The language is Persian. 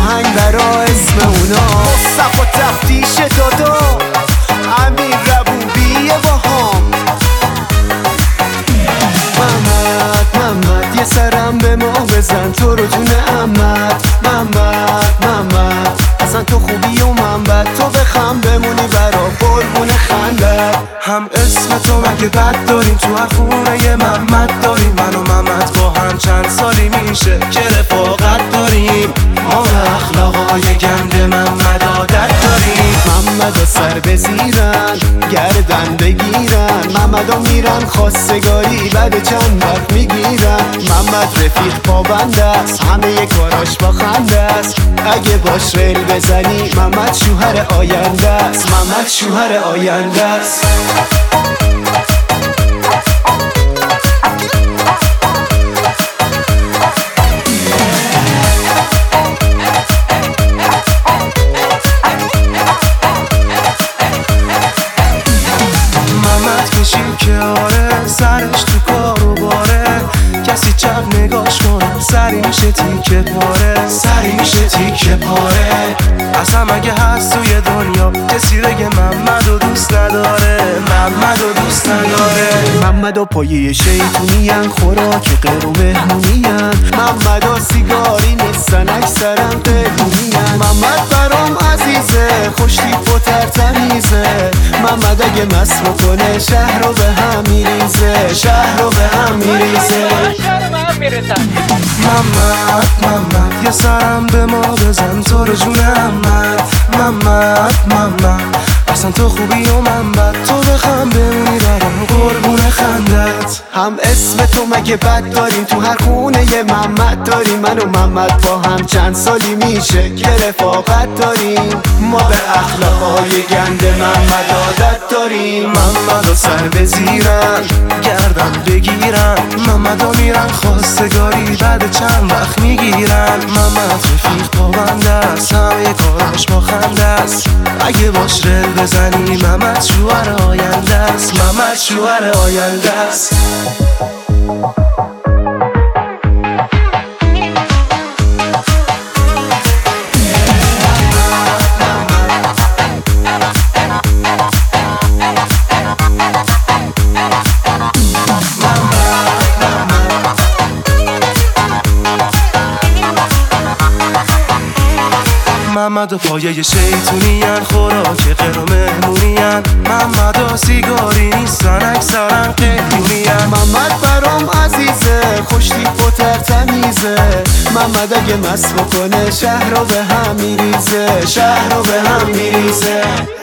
آهنگ برا اسم اونا. مصطفی تفتیش دادا، امیر ربوبی باهام. محمد یه سرم به ما بزن، تو رو جون احمد. محمد اصلا تو خوبی و من بد، تو بخم بمونی برا قربون خندت. هم اسم تو مگه بد داریم؟ تو هر خونه یه محمد داریم. من و محمد با هم چند سالی میشه که رفاقت داریم. ما به اخلاقای گند محمد عادت داریم. محمد سر بزیرن، گردن بگیرن. محمد میرن خواستگاری، بعد چند وقت میگیرن. محمد رفیق پابند است، همه کاراش با خنده است. اگه باش ریل بزنی محمد شوهر آینده است. محمد شوهر آینده است. که آره سرش تو کارو باره، کسی چپ نگاش کنه سری میشه تیکه پاره. سری میشه تیکه پاره. اصلا مگه هست توی دنیا کسی بگه محمدو دوست نداره؟ محمدو دوست نداره. محمد و پایه شیطونین، خوراک غیر و مهمونین. محمد و سیگاری نیستن، اکثرا قیدونین. محمد برام عزیزه، خوش تیپ و ترتمیزه. محمد اگه مست بکنه شهر رو به هم میریزه. شهر رو به هم میریزه. محمد یه سرم به ما بزن، تو رو جون احمد. محمد اصلا تو خوبی و من بد، تو بخم بمونی برام قربون خندت. هم اسم تو مگه بد داریم؟ تو هر خونه یه محمد داریم. من و محمد با هم چند سالی میشه که رفاقت داریم. ما به اخلاقای گند محمد عادت داریم. محمدو سر بزیرن، گردن بگیرن. محمدو میرن خواستگاری، بعد چند وقت میگیرن. محمد رفیق پابنده است، همه کاراش با خنده است. اگه باش رل بزنی محمد شوهر آینده است. محمد شوهر آینده است. محمد و پایه شیطونین، خوراک غیر و مهمونین. محمد و سیگاری نیستن، اکثرا قیدونین. محمد برام عزیزه، خوش تیپ و ترتمیزه. محمد اگه مست بکنه شهر رو به هم میریزه. شهر رو به هم میریزه.